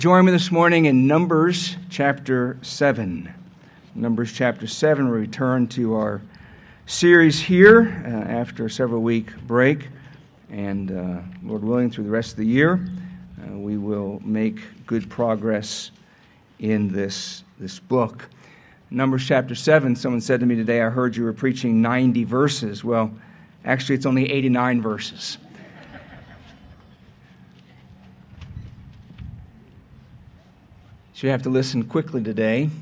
Join me this morning in Numbers chapter 7. Numbers chapter 7, we return to our series here after a several-week break. And Lord willing, through the rest of the year, we will make good progress in this book. Numbers chapter 7, someone said to me today, I heard you were preaching 90 verses. Well, actually, it's only 89 verses. So you have to listen quickly today.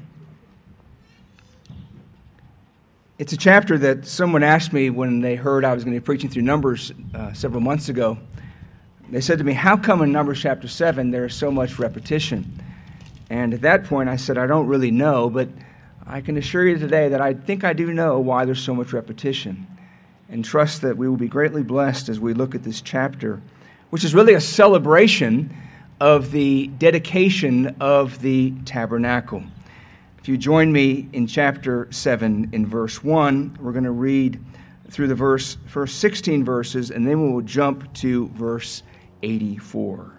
It's a chapter that someone asked me when they heard I was going to be preaching through Numbers several months ago. They said to me, how come in Numbers chapter 7 there is so much repetition? And at that point I said, I don't really know, but I can assure you today that I think I do know why there's so much repetition. And trust that we will be greatly blessed as we look at this chapter, which is really a celebration of the dedication of the tabernacle. If you join me in chapter 7 in verse 1, we're going to read through the first 16 verses, and then we will jump to verse 84.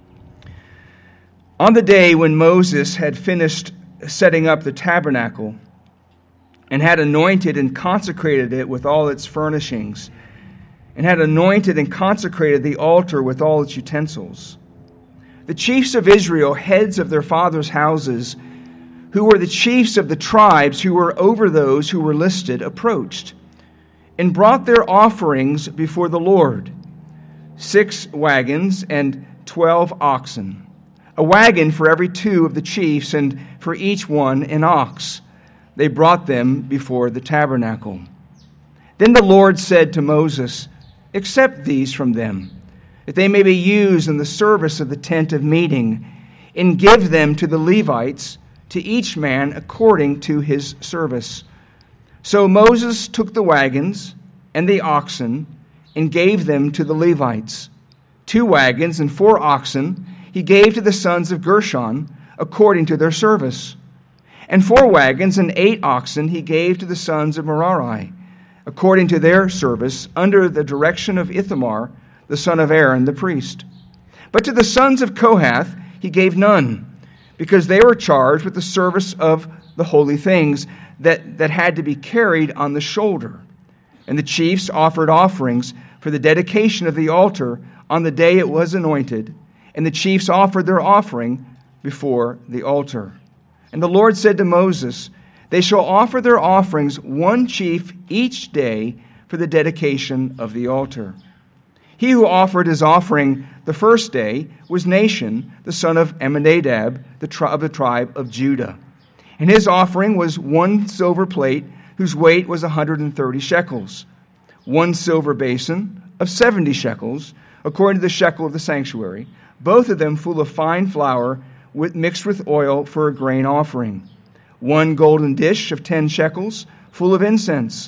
On the day when Moses had finished setting up the tabernacle and had anointed and consecrated it with all its furnishings, and had anointed and consecrated the altar with all its utensils, the chiefs of Israel, heads of their fathers' houses, who were the chiefs of the tribes who were over those who were listed, approached and brought their offerings before the Lord, 6 wagons and 12 oxen, a wagon for every 2 of the chiefs, and for each one an ox. They brought them before the tabernacle. Then the Lord said to Moses, accept these from them, that they may be used in the service of the tent of meeting, and give them to the Levites, to each man according to his service. So Moses took the wagons and the oxen, and gave them to the Levites. 2 wagons and 4 oxen he gave to the sons of Gershon, according to their service. And 4 wagons and 8 oxen he gave to the sons of Merari, according to their service, under the direction of Ithamar, the son of Aaron the priest. But to the sons of Kohath he gave none, because they were charged with the service of the holy things that had to be carried on the shoulder. And the chiefs offered offerings for the dedication of the altar on the day it was anointed, and the chiefs offered their offering before the altar. And the Lord said to Moses, they shall offer their offerings 1 chief each day for the dedication of the altar. He who offered his offering the first day was Nahshon, the son of Amminadab, of the tribe of Judah. And his offering was 1 silver plate, whose weight was 130 shekels, 1 silver basin of 70 shekels, according to the shekel of the sanctuary, both of them full of fine flour mixed with oil for a grain offering, 1 golden dish of 10 shekels, full of incense,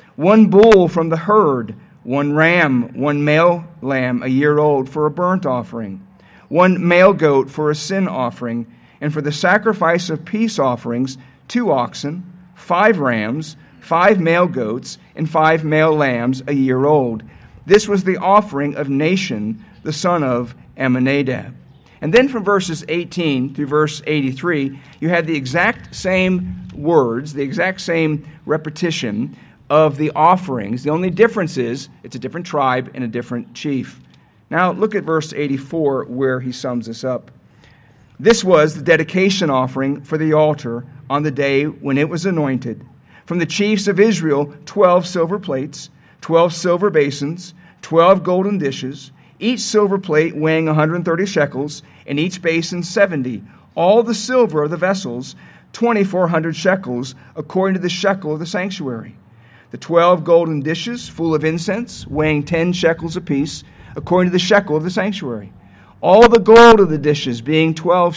1 bull from the herd, 1 ram, 1 male lamb a year old for a burnt offering, 1 male goat for a sin offering, and for the sacrifice of peace offerings, 2 oxen, 5 rams, 5 male goats, and 5 male lambs a year old. This was the offering of Nahshon, the son of Amminadab. And then from verses 18 through verse 83, you had the exact same words, the exact same repetition of the offerings. The only difference is it's a different tribe and a different chief. Now look at verse 84 where he sums this up. This was the dedication offering for the altar on the day when it was anointed. From the chiefs of Israel, 12 silver plates, 12 silver basins, 12 golden dishes, each silver plate weighing 130 shekels, and each basin 70. All the silver of the vessels, 2,400 shekels, according to the shekel of the sanctuary. The 12 golden dishes full of incense, weighing 10 shekels apiece, according to the shekel of the sanctuary. All the gold of the dishes being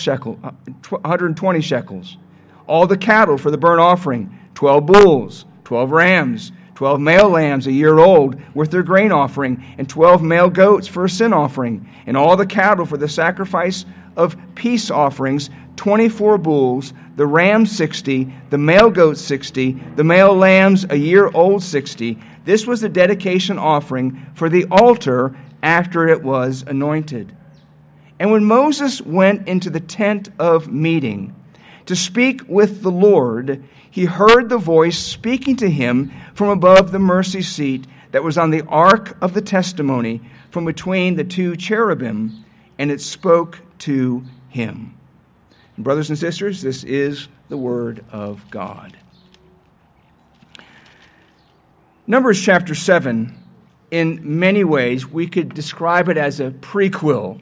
120 shekels. All the cattle for the burnt offering, 12 bulls, 12 rams, 12 male lambs a year old with their grain offering, and 12 male goats for a sin offering. And all the cattle for the sacrifice of peace offerings, 24 bulls, the rams 60, the male goats 60, the male lambs a year old 60. This was the dedication offering for the altar after it was anointed. And when Moses went into the tent of meeting to speak with the Lord, he heard the voice speaking to him from above the mercy seat that was on the ark of the testimony from between the two cherubim, and it spoke to him. Brothers and sisters, this is the word of God. Numbers chapter 7, in many ways, we could describe it as a prequel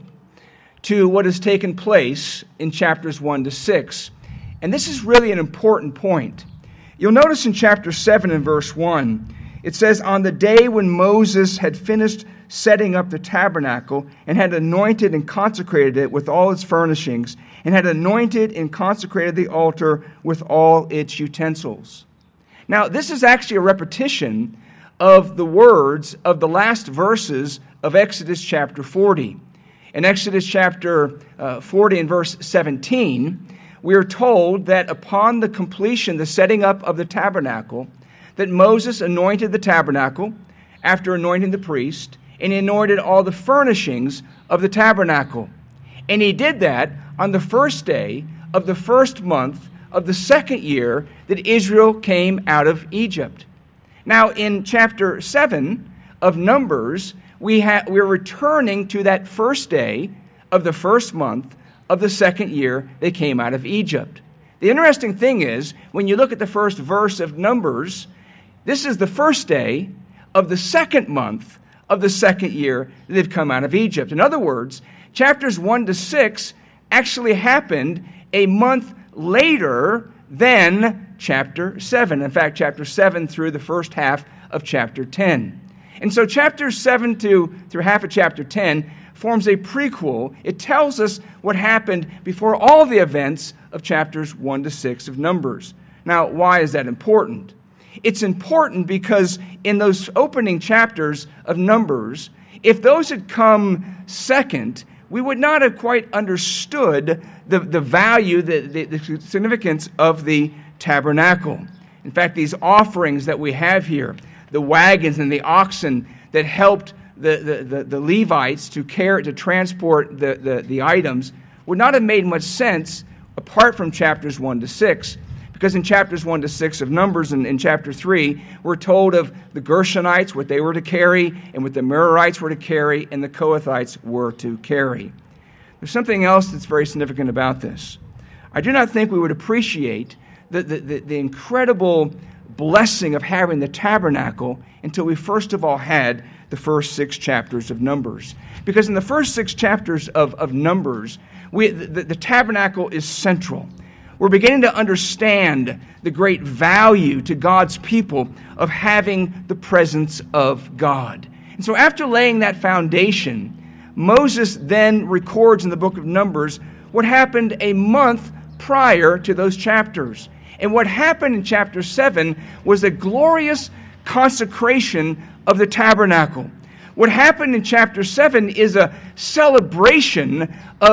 to what has taken place in chapters 1 to 6. And this is really an important point. You'll notice in chapter 7 and verse 1, it says, "On the day when Moses had finished setting up the tabernacle and had anointed and consecrated it with all its furnishings, and had anointed and consecrated the altar with all its utensils." Now, this is actually a repetition of the words of the last verses of Exodus chapter 40. In Exodus chapter 40 and verse 17, we are told that upon the completion, the setting up of the tabernacle, that Moses anointed the tabernacle after anointing the priest, and he anointed all the furnishings of the tabernacle. And he did that on the first day of the first month of the second year that Israel came out of Egypt. Now, in chapter 7 of Numbers, we're returning to that first day of the first month of the second year they came out of Egypt. The interesting thing is, when you look at the first verse of Numbers, this is the first day of the second month of the second year that they've come out of Egypt. In other words, chapters 1 to 6 actually happened a month later than chapter 7. In fact, chapter 7 through the first half of chapter 10. And so chapters 7 through half of chapter 10 forms a prequel. It tells us what happened before all the events of chapters 1 to 6 of Numbers. Now, why is that important? It's important because in those opening chapters of Numbers, if those had come second, we would not have quite understood the value, the significance of the tabernacle. In fact, these offerings that we have here, the wagons and the oxen that helped the Levites to transport the items, would not have made much sense apart from chapters 1 to 6. Because in chapters 1 to 6 of Numbers and in chapter 3, we're told of the Gershonites, what they were to carry, and what the Merarites were to carry, and the Kohathites were to carry. There's something else that's very significant about this. I do not think we would appreciate the incredible blessing of having the tabernacle until we first of all had the first 6 chapters of Numbers. Because in the first 6 chapters of Numbers, the tabernacle is central. We're beginning to understand the great value to God's people of having the presence of God. And so after laying that foundation, Moses then records in the book of Numbers what happened a month prior to those chapters. And what happened in chapter 7 was a glorious consecration of the tabernacle. What happened in chapter 7 is a celebration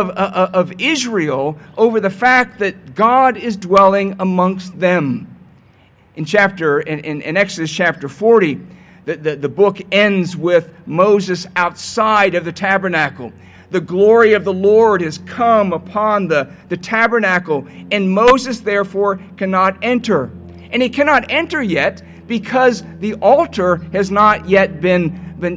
of Israel over the fact that God is dwelling amongst them. In Exodus chapter 40, the book ends with Moses outside of the tabernacle. The glory of the Lord has come upon the tabernacle, and Moses therefore cannot enter. And he cannot enter yet because the altar has not yet been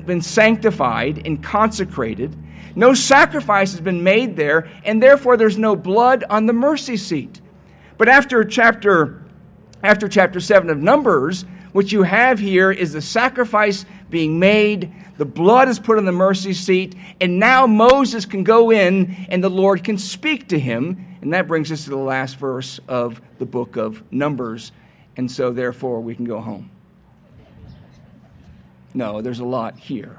sanctified and consecrated. No sacrifice has been made there, and therefore there's no blood on the mercy seat. But after chapter 7 of Numbers, what you have here is the sacrifice being made, the blood is put on the mercy seat, and now Moses can go in and the Lord can speak to him. And that brings us to the last verse of the book of Numbers. And so therefore we can go home. No, there's a lot here.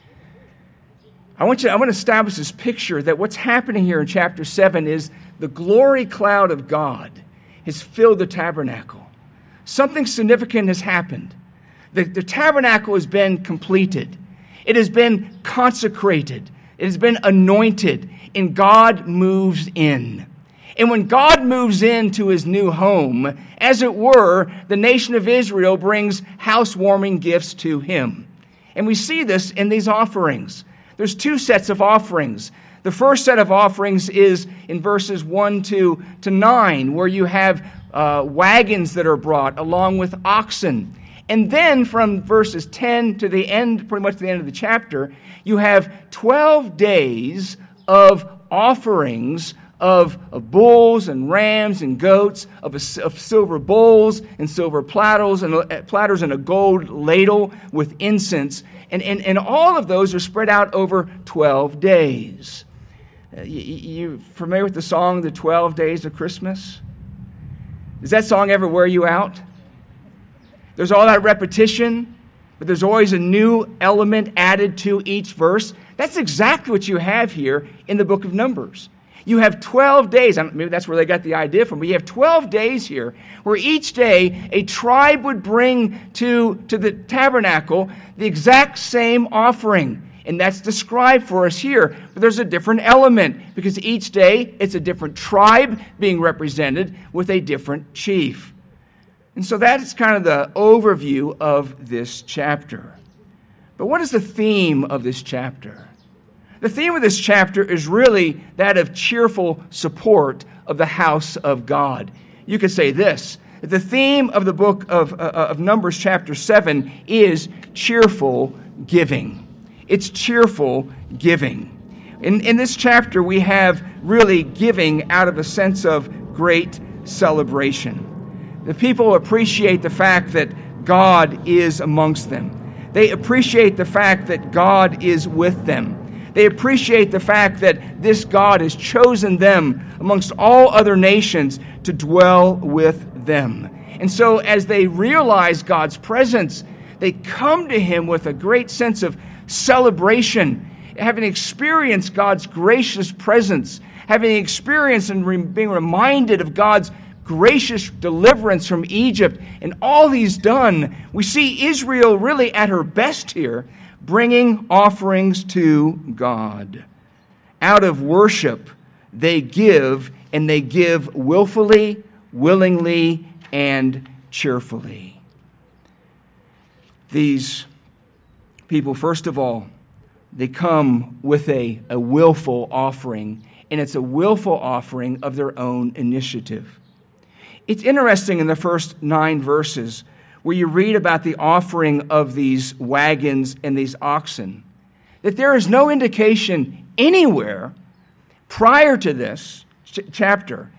I want to establish this picture that what's happening here in chapter 7 is the glory cloud of God has filled the tabernacle. Something significant has happened. The tabernacle has been completed. It has been consecrated. It has been anointed, and God moves in. And when God moves into his new home, as it were, the nation of Israel brings housewarming gifts to him. And we see this in these offerings. There's 2 sets of offerings. The first set of offerings is in verses 1 to 9, where you have wagons that are brought along with oxen. And then from verses 10 to the end, pretty much the end of the chapter, you have 12 days of offerings of bulls and rams and goats, of silver bowls and silver platters and a gold ladle with incense. And all of those are spread out over 12 days. You familiar with the song, The 12 Days of Christmas? Does that song ever wear you out? There's all that repetition, but there's always a new element added to each verse. That's exactly what you have here in the book of Numbers. You have 12 days. Maybe that's where they got the idea from. But you have 12 days here where each day a tribe would bring to the tabernacle the exact same offering. And that's described for us here. But there's a different element because each day it's a different tribe being represented with a different chief. And so that is kind of the overview of this chapter. But what is the theme of this chapter? The theme of this chapter is really that of cheerful support of the house of God. You could say this: the theme of the book of Numbers chapter 7 is cheerful giving. It's cheerful giving. In this chapter, we have really giving out of a sense of great celebration. The people appreciate the fact that God is amongst them. They appreciate the fact that God is with them. They appreciate the fact that this God has chosen them amongst all other nations to dwell with them. And so as they realize God's presence, they come to Him with a great sense of celebration, having experienced God's gracious presence, having experienced and being reminded of God's gracious deliverance from Egypt, and all He's done. We see Israel really at her best here, bringing offerings to God. Out of worship, they give, and they give willfully, willingly, and cheerfully. These people, first of all, they come with a willful offering, and it's a willful offering of their own initiative. It's interesting in the first 9 verses where you read about the offering of these wagons and these oxen, that there is no indication anywhere prior to this chapter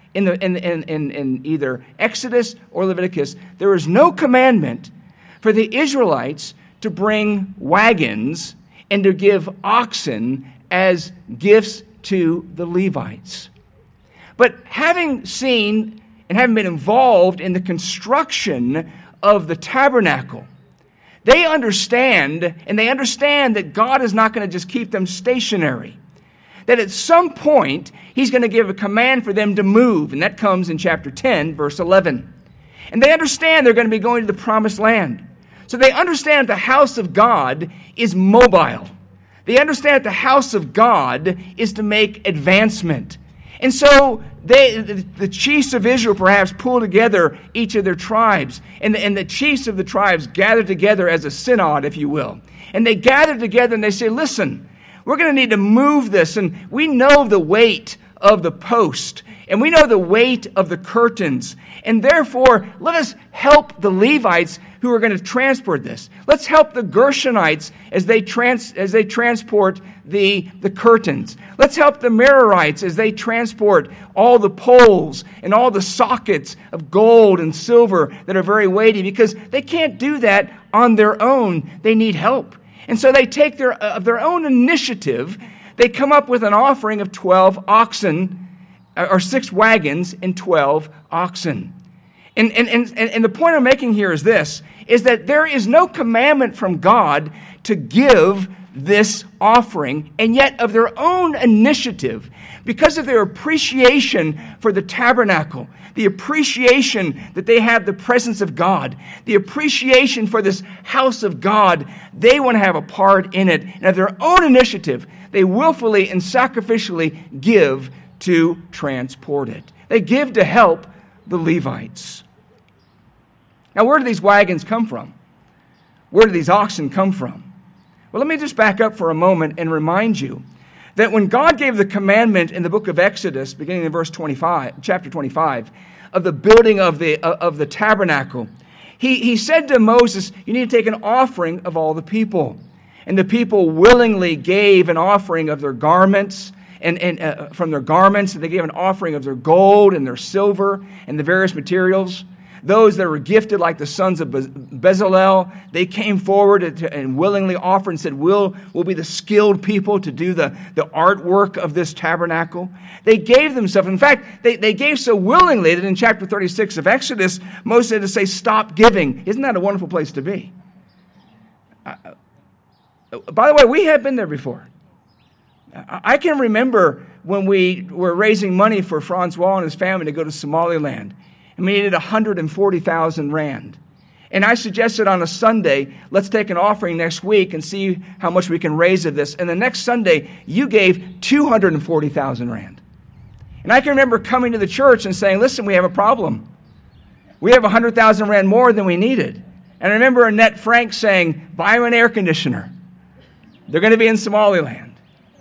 in either Exodus or Leviticus. There is no commandment for the Israelites to bring wagons and to give oxen as gifts to the Levites. But having seen and having been involved in the construction of the tabernacle, they understand that God is not going to just keep them stationary. That at some point, He's going to give a command for them to move, and that comes in chapter 10, verse 11. And they understand they're going to be going to the promised land. So they understand the house of God is mobile. They understand that the house of God is to make advancement. And so the chiefs of Israel perhaps pull together each of their tribes. And the chiefs of the tribes gather together as a synod, if you will. And they gather together and they say, listen, we're going to need to move this. And we know the weight of the post. And we know the weight of the curtains. And therefore, let us help the Levites who are going to transport this. Let's help the Gershonites as they transport the curtains. Let's help the Merarites as they transport all the poles and all the sockets of gold and silver that are very weighty, because they can't do that on their own. They need help. And so they take their own initiative. They come up with an offering of 12 oxen, or 6 wagons and 12 oxen. And the point I'm making here is this, is that there is no commandment from God to give this offering, and yet of their own initiative, because of their appreciation for the tabernacle, the appreciation that they have the presence of God, the appreciation for this house of God, they want to have a part in it. And of their own initiative, they willfully and sacrificially give to transport it. They give to help the Levites. Now, where do these wagons come from? Where do these oxen come from? Well, let me just back up for a moment and remind you that when God gave the commandment in the book of Exodus, beginning in chapter 25, of the building of the tabernacle, he said to Moses, you need to take an offering of all the people. And the people willingly gave an offering of their garments, and from their garments, and they gave an offering of their gold and their silver and the various materials. Those that were gifted, like the sons of Bezalel, they came forward and willingly offered and said, we'll be the skilled people to do the artwork of this tabernacle. They gave themselves. In fact, they gave so willingly that in chapter 36 of Exodus, Moses had to say, stop giving. Isn't that a wonderful place to be? By the way, we have been there before. I can remember when we were raising money for Francois and his family to go to Somaliland. And we needed 140,000 rand. And I suggested on a Sunday, let's take an offering next week and see how much we can raise of this. And the next Sunday, you gave 240,000 rand. And I can remember coming to the church and saying, listen, we have a problem. We have 100,000 rand more than we needed. And I remember Annette Frank saying, buy them an air conditioner. They're going to be in Somaliland.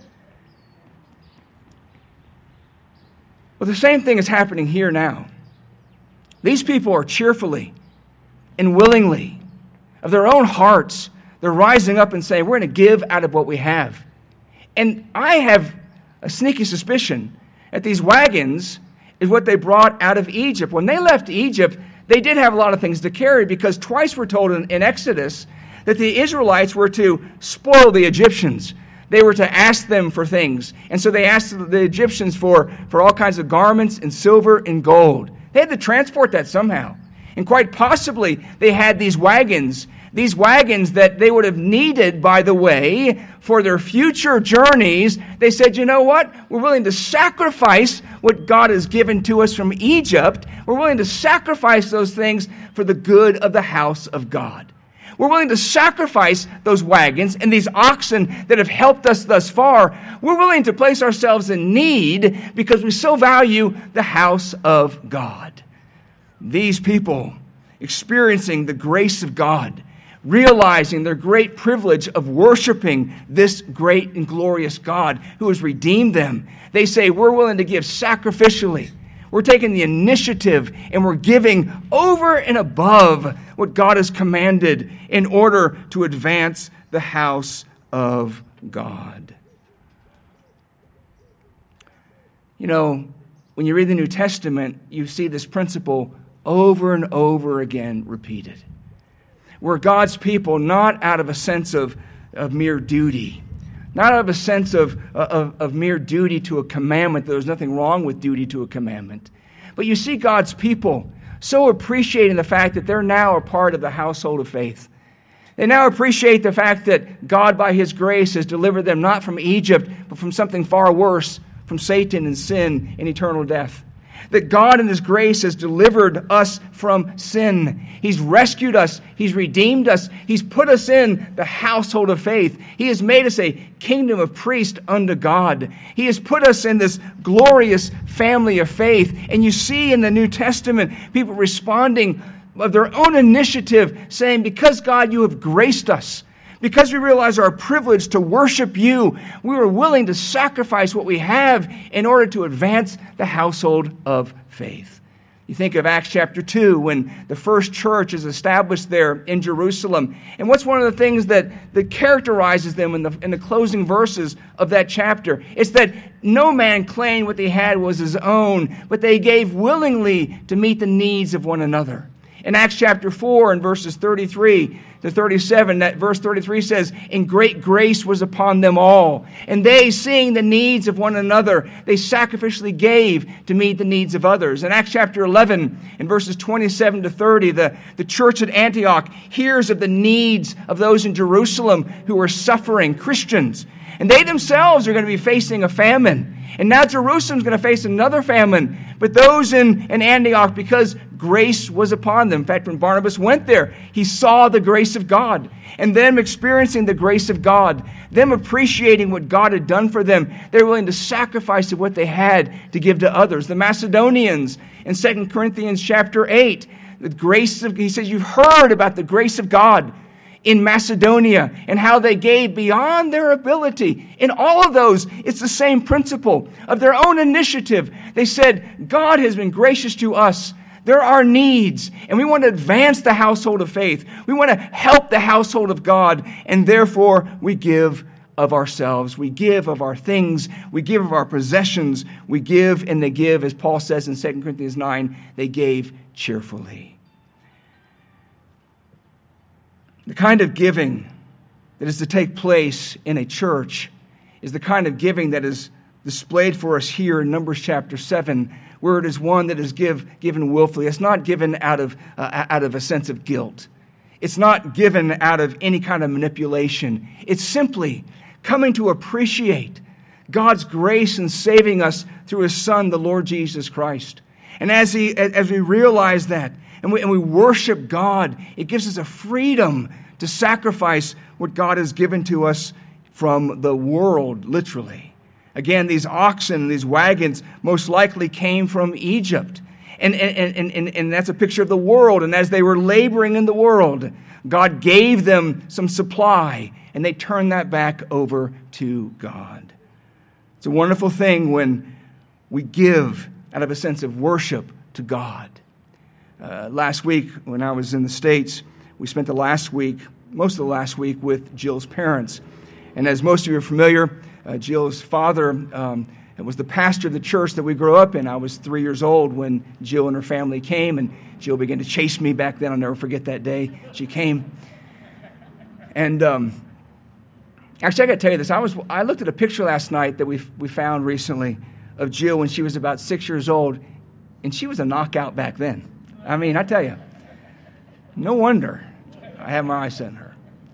Well, the same thing is happening here now. These people are cheerfully and willingly, of their own hearts, they're rising up and saying, we're going to give out of what we have. And I have a sneaky suspicion that these wagons is what they brought out of Egypt. When they left Egypt, they did have a lot of things to carry, because twice we're told in Exodus that the Israelites were to spoil the Egyptians. They were to ask them for things. And so they asked the Egyptians for all kinds of garments and silver and gold. They had to transport that somehow. And quite possibly, they had these wagons that they would have needed, by the way, for their future journeys. They said, you know what? We're willing to sacrifice what God has given to us from Egypt. We're willing to sacrifice those things for the good of the house of God. We're willing to sacrifice those wagons and these oxen that have helped us thus far. We're willing to place ourselves in need because we so value the house of God. These people experiencing the grace of God, realizing their great privilege of worshiping this great and glorious God who has redeemed them, they say, we're willing to give sacrificially. We're taking the initiative and we're giving over and above what God has commanded in order to advance the house of God. You know, when you read the New Testament, you see this principle over and over again repeated. Where God's people, not out of a sense of mere duty, not out of a sense of mere duty to a commandment. There's nothing wrong with duty to a commandment. But you see God's people so appreciating the fact that they're now a part of the household of faith. They now appreciate the fact that God, by His grace, has delivered them not from Egypt, but from something far worse, from Satan and sin and eternal death. That God in His grace has delivered us from sin. He's rescued us. He's redeemed us. He's put us in the household of faith. He has made us a kingdom of priests unto God. He has put us in this glorious family of faith. And you see in the New Testament people responding of their own initiative, saying, because God, you have graced us. Because we realize our privilege to worship you, we are willing to sacrifice what we have in order to advance the household of faith. You think of Acts chapter 2, when the first church is established there in Jerusalem. And what's one of the things that characterizes them in the closing verses of that chapter? It's that no man claimed what they had was his own, but they gave willingly to meet the needs of one another. In Acts chapter 4 and verses 33 to 37, that verse 33 says, and great grace was upon them all. And they, seeing the needs of one another, they sacrificially gave to meet the needs of others. In Acts chapter 11 and verses 27 to 30, the church at Antioch hears of the needs of those in Jerusalem who are suffering, Christians. And they themselves are going to be facing a famine. And now Jerusalem's going to face another famine. But those in Antioch, because grace was upon them. In fact, when Barnabas went there, he saw the grace of God. And them experiencing the grace of God, them appreciating what God had done for them, they were willing to sacrifice of what they had to give to others. The Macedonians in 2 Corinthians chapter 8, the grace of, he says, you've heard about the grace of God in Macedonia and how they gave beyond their ability. In all of those, it's the same principle of their own initiative. They said, God has been gracious to us. There are needs, and we want to advance the household of faith. We want to help the household of God, and therefore we give of ourselves. We give of our things. We give of our possessions. We give, and they give, as Paul says in 2 Corinthians 9, they gave cheerfully. The kind of giving that is to take place in a church is the kind of giving that is displayed for us here in Numbers chapter 7, where it is one that is given willfully. It's not given out of a sense of guilt. It's not given out of any kind of manipulation. It's simply coming to appreciate God's grace in saving us through His Son, the Lord Jesus Christ. And as we realize that, and we worship God, it gives us a freedom to sacrifice what God has given to us from the world, literally. Again, these oxen, these wagons, most likely came from Egypt. And that's a picture of the world. And as they were laboring in the world, God gave them some supply, and they turned that back over to God. It's a wonderful thing when we give out of a sense of worship to God. Last week, when I was in the States, we spent most of the last week with Jill's parents. And as most of you are familiar, Jill's father was the pastor of the church that we grew up in. I was 3 years old when Jill and her family came, and Jill began to chase me back then. I'll never forget that day she came. And actually, I got to tell you this. I looked at a picture last night that we found recently of Jill when she was about 6 years old, and she was a knockout back then. I mean, I tell you, no wonder I had my eyes set on her.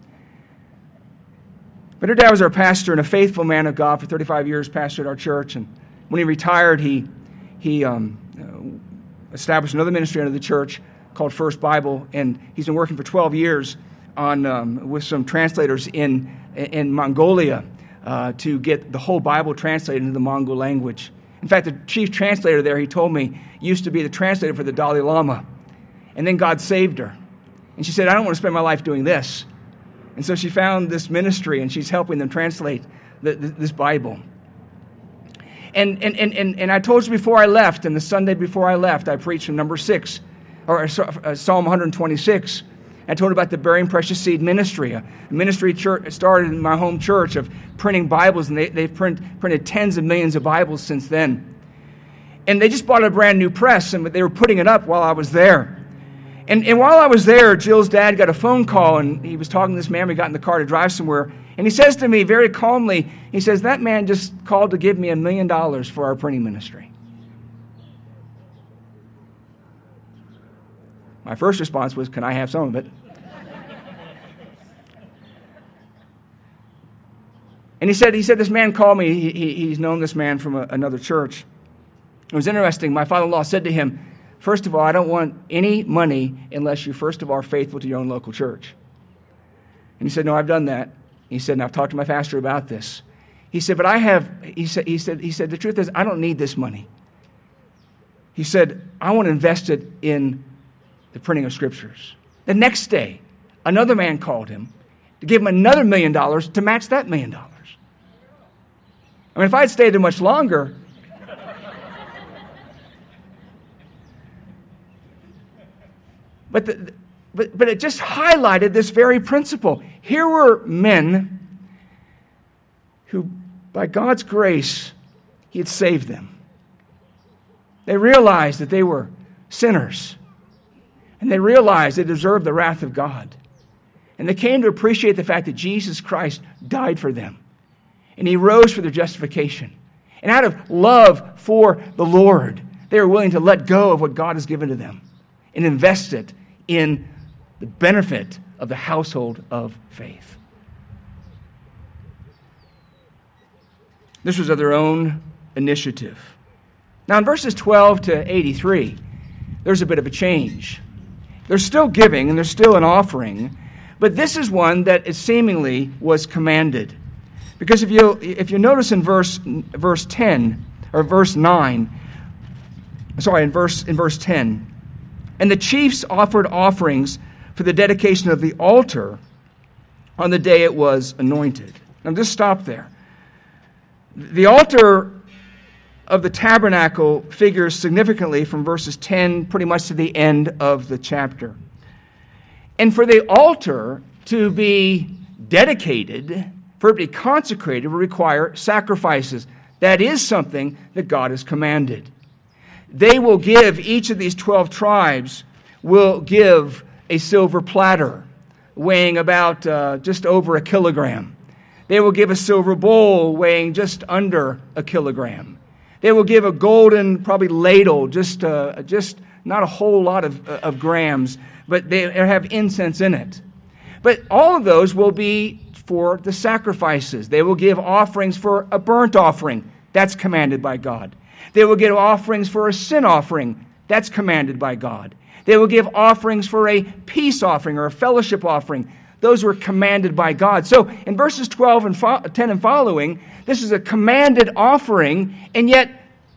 But her dad was our pastor and a faithful man of God for 35 years, pastored our church. And when he retired, he established another ministry under the church called First Bible, and he's been working for 12 years with some translators in Mongolia to get the whole Bible translated into the Mongol language. In fact, the chief translator there, he told me, used to be the translator for the Dalai Lama. And then God saved her. And she said, I don't want to spend my life doing this. And so she found this ministry, and she's helping them translate this Bible. And I told you before I left, and the Sunday before I left, I preached from number 6, or Psalm 126. I told about the Bearing Precious Seed ministry. A ministry church started in my home church of printing Bibles, and they've printed tens of millions of Bibles since then. And they just bought a brand new press, and they were putting it up while I was there. And while I was there, Jill's dad got a phone call, and he was talking to this man. We got in the car to drive somewhere. And he says to me very calmly, he says, that man just called to give me $1 million for our printing ministry. My first response was, can I have some of it? And he said, this man called me. He's known this man from another church. It was interesting. My father-in-law said to him, first of all, I don't want any money unless you first of all are faithful to your own local church. And he said, no, I've done that. He said, and I've talked to my pastor about this. He said, but he said, the truth is, I don't need this money. He said, I want to invest it in the printing of scriptures. The next day, another man called him to give him another $1 million to match that $1 million. I mean, if I had stayed there much longer, but it just highlighted this very principle. Here were men who, by God's grace, He had saved them. They realized that they were sinners. And they realized they deserved the wrath of God. And they came to appreciate the fact that Jesus Christ died for them. And He rose for their justification. And out of love for the Lord, they were willing to let go of what God has given to them and invest it in the benefit of the household of faith. This was of their own initiative. Now, in verses 12 to 83, there's a bit of a change. There's still giving and there's still an offering, but this is one that it seemingly was commanded. Because if you notice in verse 10 or verse 9, in verse 10, and the chiefs offered offerings for the dedication of the altar on the day it was anointed. Now just stop there. The altar of the tabernacle figures significantly from verses 10 pretty much to the end of the chapter. And for the altar to be dedicated, for it to be consecrated, will require sacrifices. That is something that God has commanded. They will give, each of these 12 tribes will give a silver platter weighing about just over a kilogram. They will give a silver bowl weighing just under a kilogram. They will give a golden, probably ladle, just not a whole lot of grams, but they have incense in it. But all of those will be for the sacrifices. They will give offerings for a burnt offering. That's commanded by God. They will give offerings for a sin offering. That's commanded by God. They will give offerings for a peace offering or a fellowship offering. Those were commanded by God. So in verses 12 and 10 and following, this is a commanded offering, and yet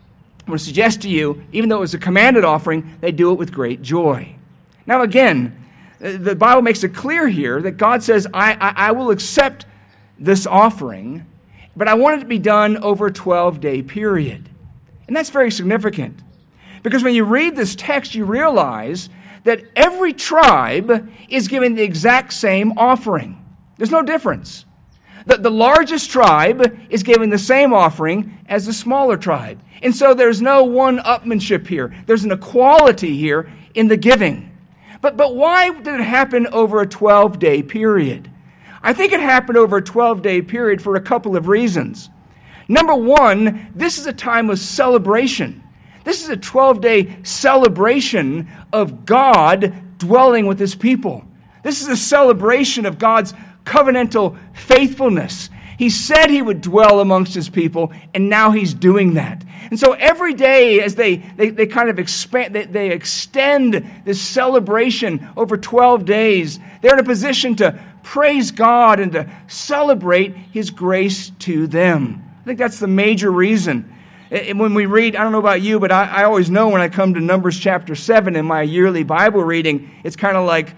I want to suggest to you, even though it was a commanded offering, they do it with great joy. Now again, the Bible makes it clear here that God says, I will accept this offering, but I want it to be done over a 12-day period. And that's very significant. Because when you read this text, you realize that every tribe is given the exact same offering. There's no difference. The largest tribe is giving the same offering as the smaller tribe. And so there's no one-upmanship here. There's an equality here in the giving. But why did it happen over a 12-day period? I think it happened over a 12-day period for a couple of reasons. Number one, this is a time of celebration. This is a 12-day celebration of God dwelling with His people. This is a celebration of God's covenantal faithfulness. He said He would dwell amongst His people, and now He's doing that. And so every day as they kind of expand, they extend this celebration over 12 days, they're in a position to praise God and to celebrate His grace to them. I think that's the major reason. When we read, I don't know about you, but I always know when I come to Numbers chapter 7 in my yearly Bible reading, it's kind of like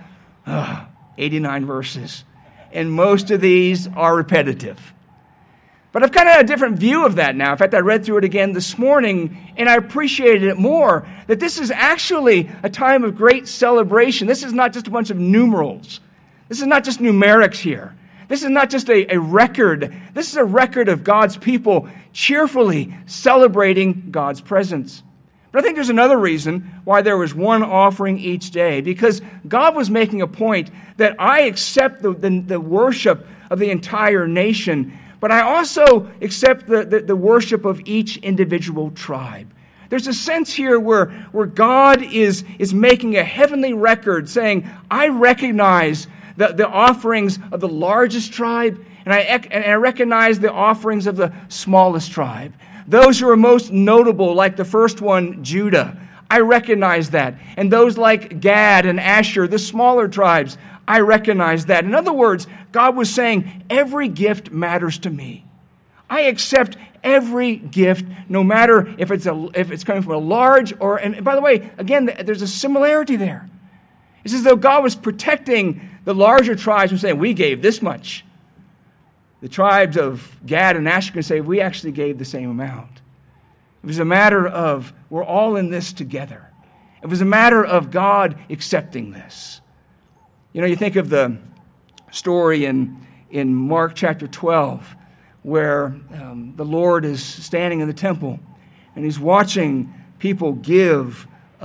89 verses. And most of these are repetitive. But I've kind of had a different view of that now. In fact, I read through it again this morning, and I appreciated it more, that this is actually a time of great celebration. This is not just a bunch of numerals. This is not just numerics here. This is not just a record. This is a record of God's people cheerfully celebrating God's presence. But I think there's another reason why there was one offering each day, because God was making a point that I accept the worship of the entire nation, but I also accept the worship of each individual tribe. There's a sense here where God is making a heavenly record saying, I recognize the offerings of the largest tribe, and I recognize the offerings of the smallest tribe. Those who are most notable, like the first one, Judah, I recognize that. And those like Gad and Asher, the smaller tribes, I recognize that. In other words, God was saying, every gift matters to me. I accept every gift, no matter if it's coming from a large or, and by the way, again, there's a similarity there. It's as though God was protecting the larger tribes from saying, we gave this much. The tribes of Gad and Asher can say, we actually gave the same amount. It was a matter of, we're all in this together. It was a matter of God accepting this. You know, you think of the story in Mark chapter 12, where the Lord is standing in the temple, and He's watching people give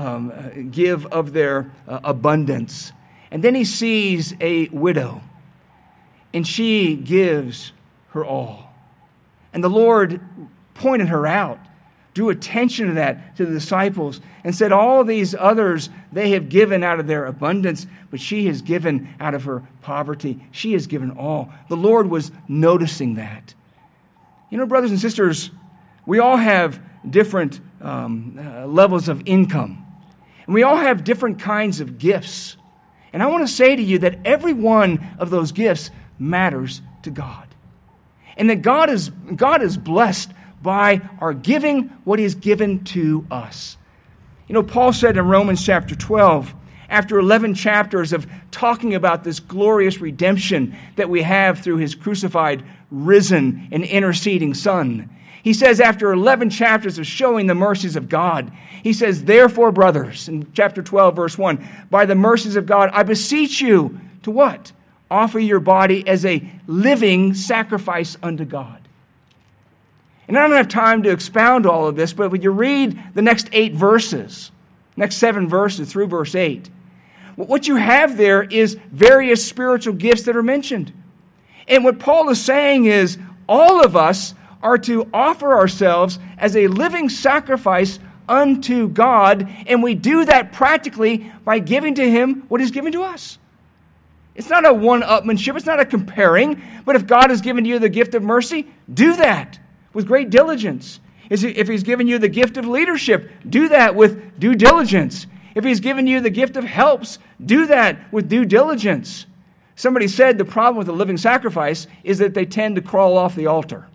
of their abundance. And then He sees a widow, and she gives her all. And the Lord pointed her out, drew attention to that to the disciples, and said, all these others, they have given out of their abundance, but she has given out of her poverty. She has given all. The Lord was noticing that. You know, brothers and sisters, we all have different levels of income. And we all have different kinds of gifts. And I want to say to you that every one of those gifts matters to God. And that God is blessed by our giving what He has given to us. You know, Paul said in Romans chapter 12, after 11 chapters of talking about this glorious redemption that we have through his crucified, risen, and interceding Son. He says, after 11 chapters of showing the mercies of God, he says, therefore, brothers, in chapter 12, verse 1, by the mercies of God, I beseech you to what? Offer your body as a living sacrifice unto God. And I don't have time to expound all of this, but when you read the next 7 verses through verse 8, what you have there is various spiritual gifts that are mentioned. And what Paul is saying is all of us are to offer ourselves as a living sacrifice unto God, and we do that practically by giving to him what is given to us. It's not a one-upmanship, it's not a comparing, but if God has given you the gift of mercy, do that with great diligence. If he's given you the gift of leadership, do that with due diligence. If he's given you the gift of helps, do that with due diligence. Somebody said the problem with a living sacrifice is that they tend to crawl off the altar.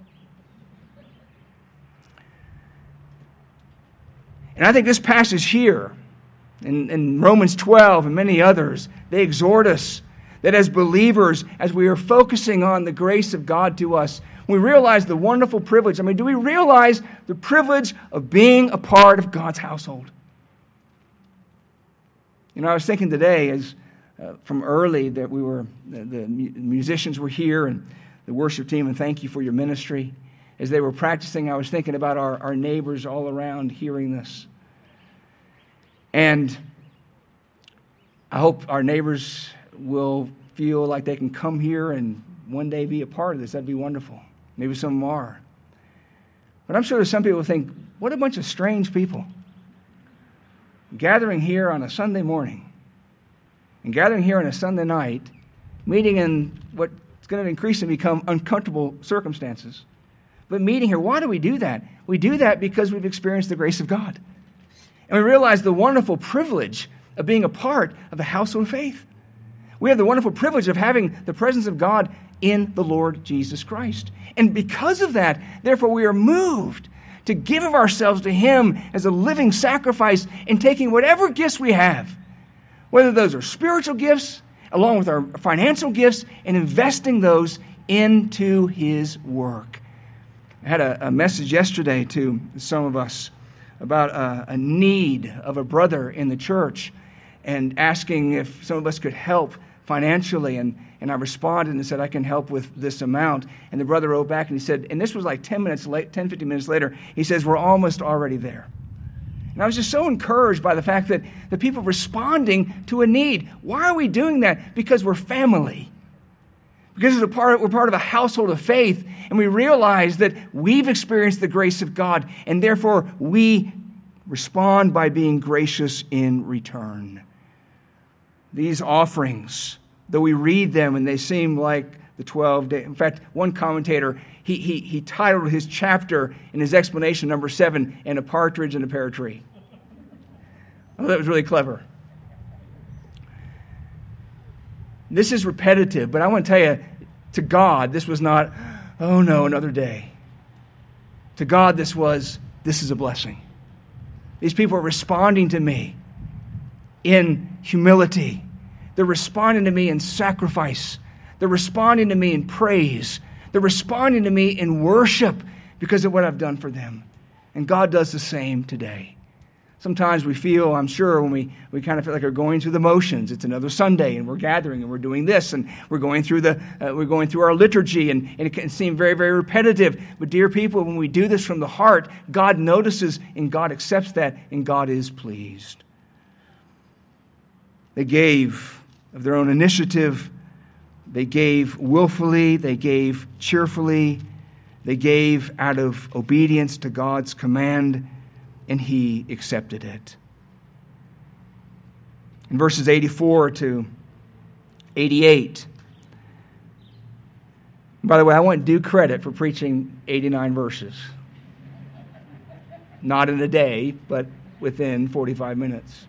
And I think this passage here, in Romans 12 and many others, they exhort us that as believers, as we are focusing on the grace of God to us, we realize the wonderful privilege. I mean, do we realize the privilege of being a part of God's household? You know, I was thinking today, as from early, that the musicians were here and the worship team, and thank you for your ministry. As they were practicing, I was thinking about our neighbors all around hearing this. And I hope our neighbors will feel like they can come here and one day be a part of this. That'd be wonderful. Maybe some of them are. But I'm sure some people think, what a bunch of strange people. Gathering here on a Sunday morning and gathering here on a Sunday night, meeting in what's going to increasingly become uncomfortable circumstances. But meeting here, why do we do that? We do that because we've experienced the grace of God. And we realize the wonderful privilege of being a part of the household of faith. We have the wonderful privilege of having the presence of God in the Lord Jesus Christ. And because of that, therefore, we are moved to give of ourselves to him as a living sacrifice and taking whatever gifts we have, whether those are spiritual gifts, along with our financial gifts, and investing those into his work. I had a message yesterday to some of us about a need of a brother in the church and asking if some of us could help financially. And I responded and said, I can help with this amount. And the brother wrote back and he said, and this was like 15 minutes later, he says, we're almost already there. And I was just so encouraged by the fact that the people responding to a need. Why are we doing that? Because we're family. Because we're part of a household of faith, and we realize that we've experienced the grace of God, and therefore we respond by being gracious in return. These offerings, though we read them and they seem like the 12 days. In fact, one commentator, he titled his chapter in his explanation, number 7, "And a Partridge in a Pear Tree." I thought that was really clever. This is repetitive, but I want to tell you, to God, this was not, oh no, another day. To God, this is a blessing. These people are responding to me in humility. They're responding to me in sacrifice. They're responding to me in praise. They're responding to me in worship because of what I've done for them. And God does the same today. Sometimes we feel, I'm sure, when we kind of feel like we're going through the motions. It's another Sunday, and we're gathering, and we're doing this, and we're going through our liturgy, and it can seem very, very repetitive. But dear people, when we do this from the heart, God notices, and God accepts that, and God is pleased. They gave of their own initiative. They gave willfully. They gave cheerfully. They gave out of obedience to God's command, and he accepted it. In verses 84 to 88, by the way, I want due credit for preaching 89 verses. Not in a day, but within 45 minutes.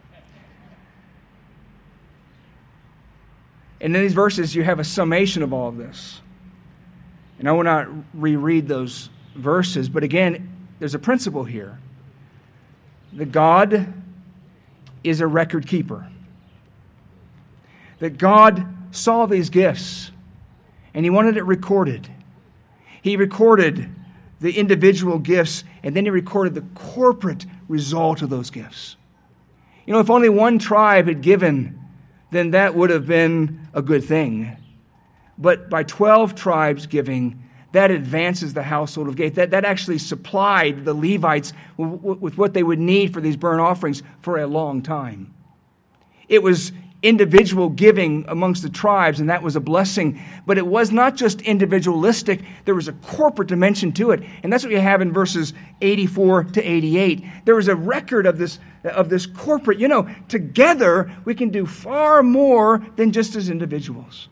And in these verses, you have a summation of all of this. And I will not reread those verses, but again, there's a principle here. That God is a record keeper. that God saw these gifts and He wanted it recorded. He recorded the individual gifts, and then He recorded the corporate result of those gifts. You know, if only one tribe had given, then that would have been a good thing. But by 12 tribes giving, that advances the household of faith. That actually supplied the Levites with what they would need for these burnt offerings for a long time. It was individual giving amongst the tribes, and that was a blessing. But it was not just individualistic. There was a corporate dimension to it. And that's what you have in verses 84 to 88. There was a record of this corporate. You know, together we can do far more than just as individuals.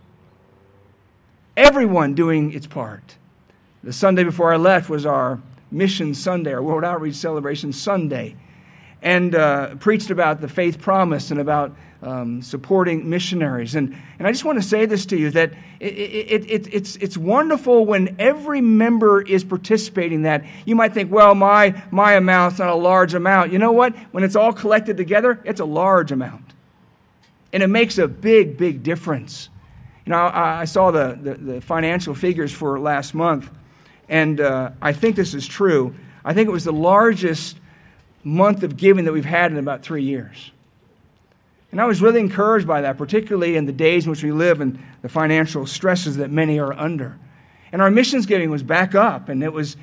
Everyone doing its part. The Sunday before I left was our Mission Sunday, our World Outreach Celebration Sunday, and preached about the faith promise and about supporting missionaries. And I just want to say this to you, that it's wonderful when every member is participating in that. You might think, well, my amount's not a large amount. You know what? When it's all collected together, it's a large amount. And it makes a big, big difference. You know, I saw the financial figures for last month, and I think this is true. I think it was the largest month of giving that we've had in about 3 years. And I was really encouraged by that, particularly in the days in which we live and the financial stresses that many are under. And our missions giving was back up, and it was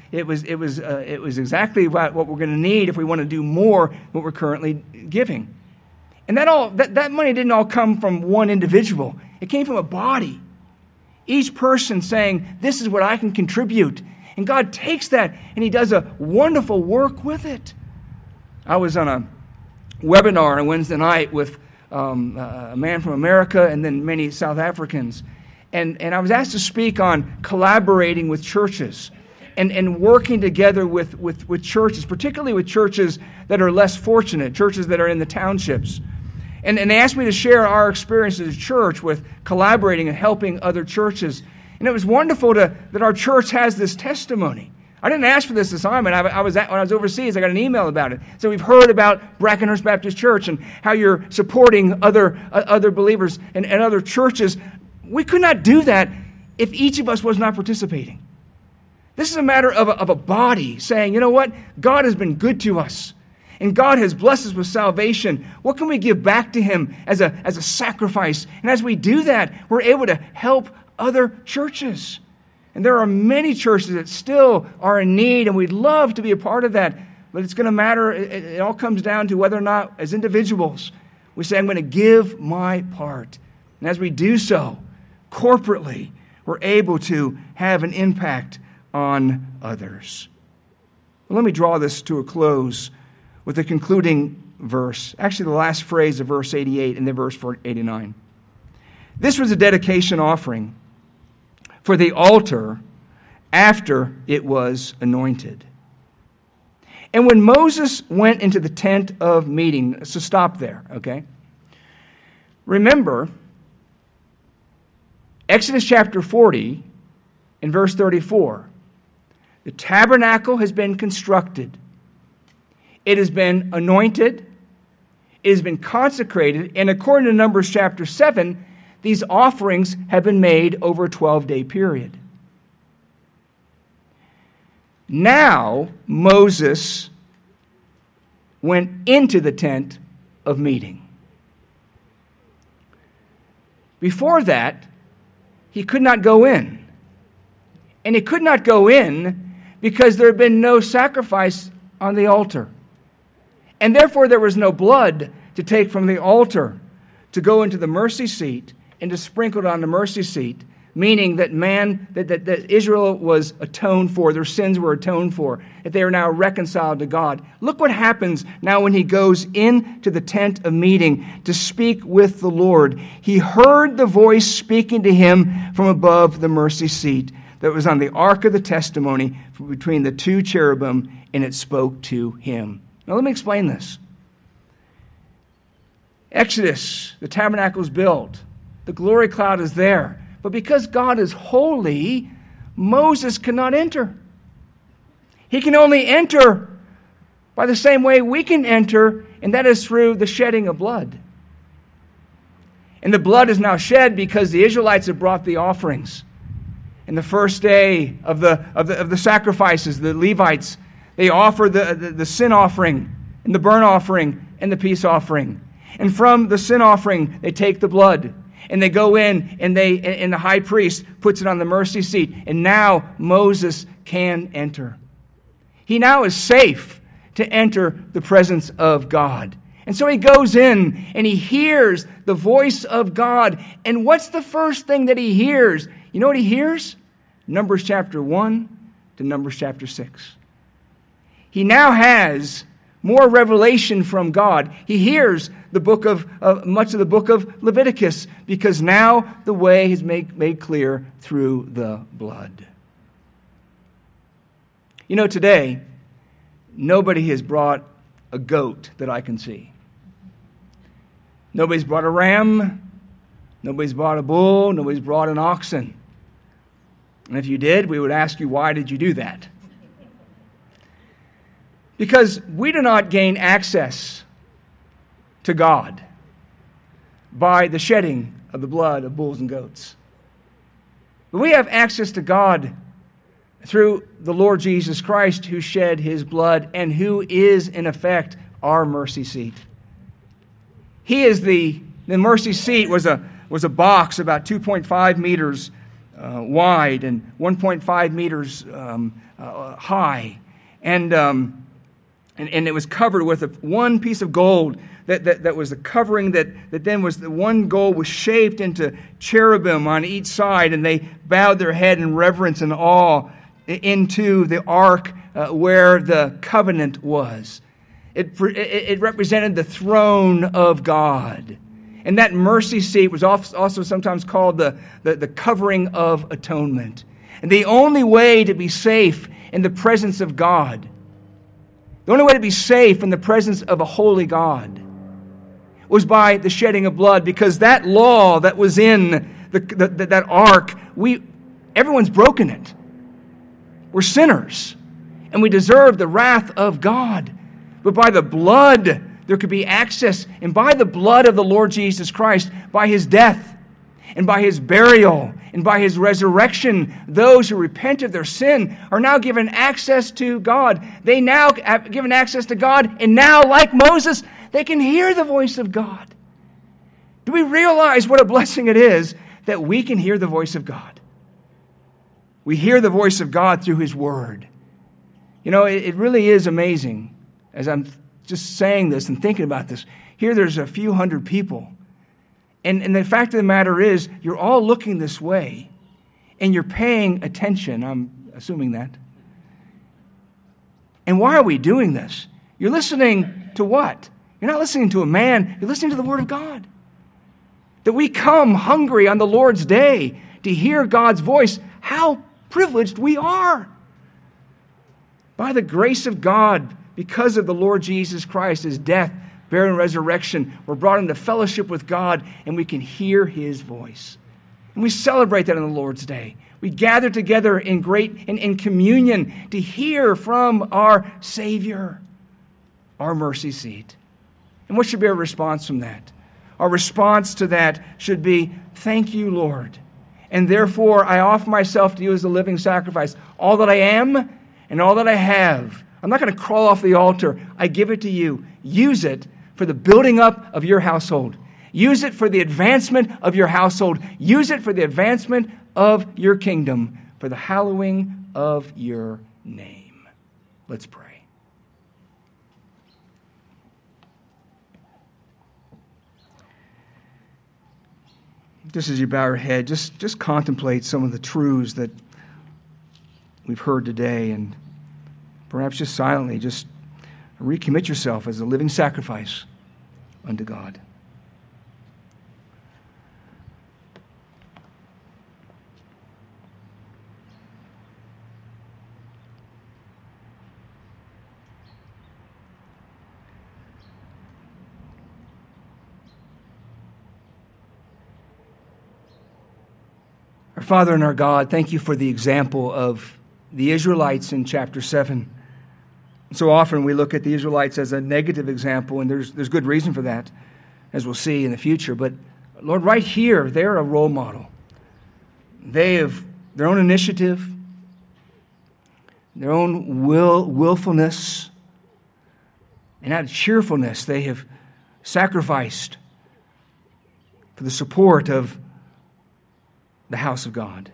exactly what we're going to need if we want to do more than what we're currently giving. And that money didn't all come from one individual. It came from a body. Each person saying, this is what I can contribute. And God takes that and He does a wonderful work with it. I was on a webinar on a Wednesday night with a man from America and then many South Africans. And I was asked to speak on collaborating with churches and working together with churches, particularly with churches that are less fortunate, churches that are in the townships. And they asked me to share our experience as a church with collaborating and helping other churches. And it was wonderful that our church has this testimony. I didn't ask for this assignment. When I was overseas, I got an email about it. So we've heard about Brackenhurst Baptist Church and how you're supporting other believers and other churches. We could not do that if each of us was not participating. This is a matter of a body saying, you know what? God has been good to us. And God has blessed us with salvation. What can we give back to Him as a sacrifice? And as we do that, we're able to help other churches. And there are many churches that still are in need, and we'd love to be a part of that. But it's going to matter. It all comes down to whether or not, as individuals, we say, I'm going to give my part. And as we do so, corporately, we're able to have an impact on others. Well, let me draw this to a close with the concluding verse, actually the last phrase of verse 88 and then verse 89. This was a dedication offering for the altar after it was anointed. And when Moses went into the tent of meeting, so stop there, okay? Remember, Exodus chapter 40 and verse 34, the tabernacle has been constructed. It has been anointed. It has been consecrated. And according to Numbers chapter 7, these offerings have been made over a 12-day period. Now, Moses went into the tent of meeting. Before that, he could not go in. And he could not go in because there had been no sacrifice on the altar. And therefore there was no blood to take from the altar to go into the mercy seat and to sprinkle it on the mercy seat, meaning that that Israel was atoned for, their sins were atoned for, that they are now reconciled to God. Look what happens now when he goes into the tent of meeting to speak with the Lord. He heard the voice speaking to him from above the mercy seat that was on the ark of the testimony between the two cherubim, and it spoke to him. Now let me explain this. Exodus, the tabernacle is built. The glory cloud is there. But because God is holy, Moses cannot enter. He can only enter by the same way we can enter, and that is through the shedding of blood. And the blood is now shed because the Israelites have brought the offerings. And the first day of the sacrifices, the Levites, they offer the sin offering and the burnt offering and the peace offering. And from the sin offering, they take the blood. And they go in, and the high priest puts it on the mercy seat. And now Moses can enter. He now is safe to enter the presence of God. And so he goes in, and he hears the voice of God. And what's the first thing that he hears? You know what he hears? Numbers chapter 1 to Numbers chapter 6. He now has more revelation from God. He hears the book of much of the book of Leviticus, because now the way is made clear through the blood. You know, today, nobody has brought a goat that I can see. Nobody's brought a ram. Nobody's brought a bull. Nobody's brought an oxen. And if you did, we would ask you, why did you do that? Because we do not gain access to God by the shedding of the blood of bulls and goats. But we have access to God through the Lord Jesus Christ, who shed his blood and who is, in effect, our mercy seat. He is the mercy seat was a box about 2.5 meters wide and 1.5 meters high. And it was covered with one piece of gold that was the covering that then was the one gold was shaped into cherubim on each side, and they bowed their head in reverence and awe into the ark where the covenant was. It represented the throne of God. And that mercy seat was also sometimes called the covering of atonement. And the only way to be safe in the presence of God, the only way to be safe in the presence of a holy God, was by the shedding of blood, because that law that was in that ark, everyone's broken it. We're sinners, and we deserve the wrath of God. But by the blood, there could be access, and by the blood of the Lord Jesus Christ, by his death, and by his burial, and by his resurrection, those who repent of their sin are now given access to God. They now have given access to God, and now, like Moses, they can hear the voice of God. Do we realize what a blessing it is that we can hear the voice of God? We hear the voice of God through his word. You know, it really is amazing, as I'm just saying this and thinking about this. Here there's a few hundred people. And the fact of the matter is, you're all looking this way, and you're paying attention. I'm assuming that. And why are we doing this? You're listening to what? You're not listening to a man. You're listening to the Word of God. That we come hungry on the Lord's day to hear God's voice. How privileged we are. By the grace of God, because of the Lord Jesus Christ, his death, burial, and resurrection, we're brought into fellowship with God, and we can hear his voice. And we celebrate that on the Lord's Day. We gather together in communion to hear from our Savior, our mercy seat. And what should be our response from that? Our response to that should be, thank you, Lord. And therefore, I offer myself to you as a living sacrifice. All that I am and all that I have. I'm not going to crawl off the altar. I give it to you. Use it for the building up of your household. Use it for the advancement of your household. Use it for the advancement of your kingdom, for the hallowing of your name. Let's pray. Just as you bow your head, just contemplate some of the truths that we've heard today, and perhaps just silently, just recommit yourself as a living sacrifice unto God. Our Father and our God, thank you for the example of the Israelites in chapter 7. So often we look at the Israelites as a negative example, and there's good reason for that, as we'll see in the future. But Lord, right here, they're a role model. They have their own initiative, their own willfulness, and out of cheerfulness, they have sacrificed for the support of the house of God.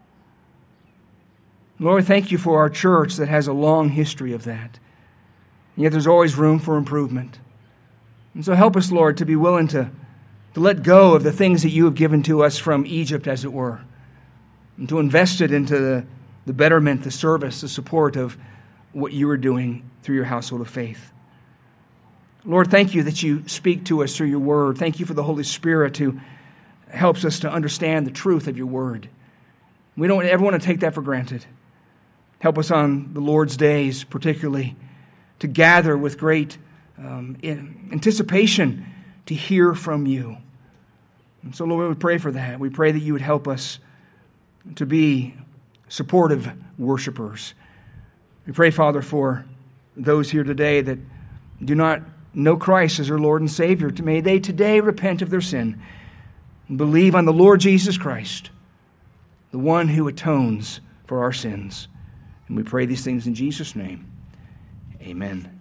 Lord, thank you for our church that has a long history of that. And yet there's always room for improvement. And so help us, Lord, to be willing to let go of the things that you have given to us from Egypt, as it were, and to invest it into the betterment, the service, the support of what you are doing through your household of faith. Lord, thank you that you speak to us through your word. Thank you for the Holy Spirit who helps us to understand the truth of your word. We don't ever want to take that for granted. Help us on the Lord's days, particularly, to gather with great anticipation to hear from you. And so, Lord, we pray for that. We pray that you would help us to be supportive worshipers. We pray, Father, for those here today that do not know Christ as their Lord and Savior. May they today repent of their sin and believe on the Lord Jesus Christ, the one who atones for our sins. And we pray these things in Jesus' name. Amen.